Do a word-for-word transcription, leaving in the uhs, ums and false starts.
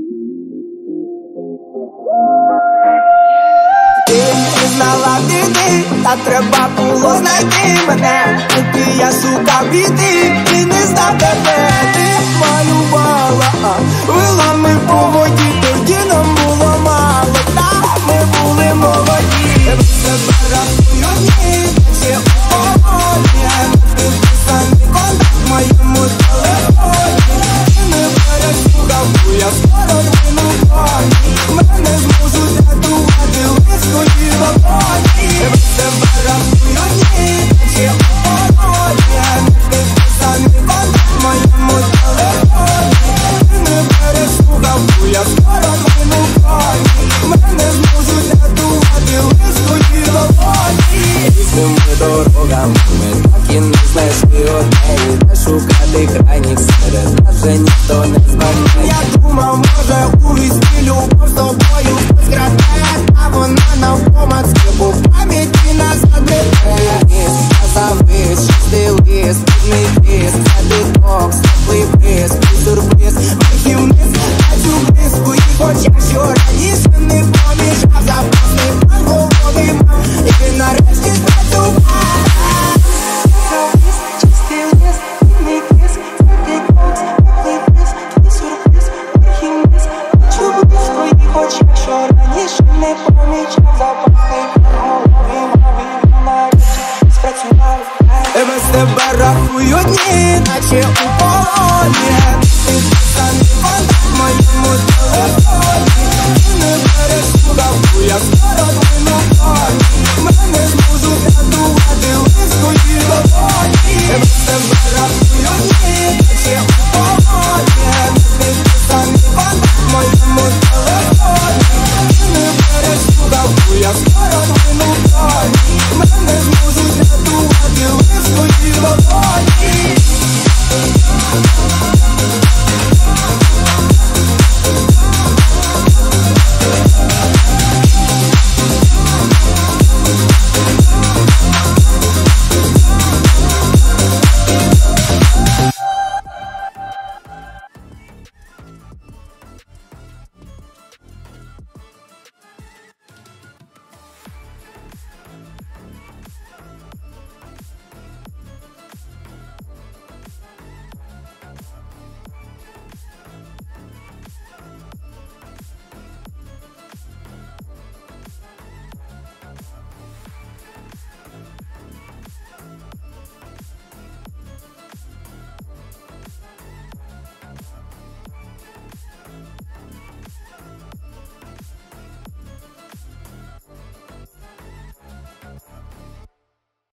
Ти не знала біди, та треба було знайти мене. Поки я шукав біди, і не знав тебе. Ти малювала вилами по воді, тоді нам було мало, та ми були молоді. Тебе рахую дні, ще огоні, підписаний контакт в моєму телефоні. Ти не переслухав, бо я скоро двину коні. Мене зможуть рятувати лиш твої долоні. Тебе рахую дні, ще огоні, підписаний контакт в моєму телефоні. Ти не переслухав, бо я скоро двину коні. Мене зможуть рятувати лиш твої долоні. Різними дорогами ми так і не знайшли однеї. Де шукати крайніх серед нас вже ніхто не знає. Я думав, може у вісні любов з тобою скрате, а вона навпомацьки по пам'яті назад не те. Сказав виш, чистий лист, мій піс, це детокс, теплий приз.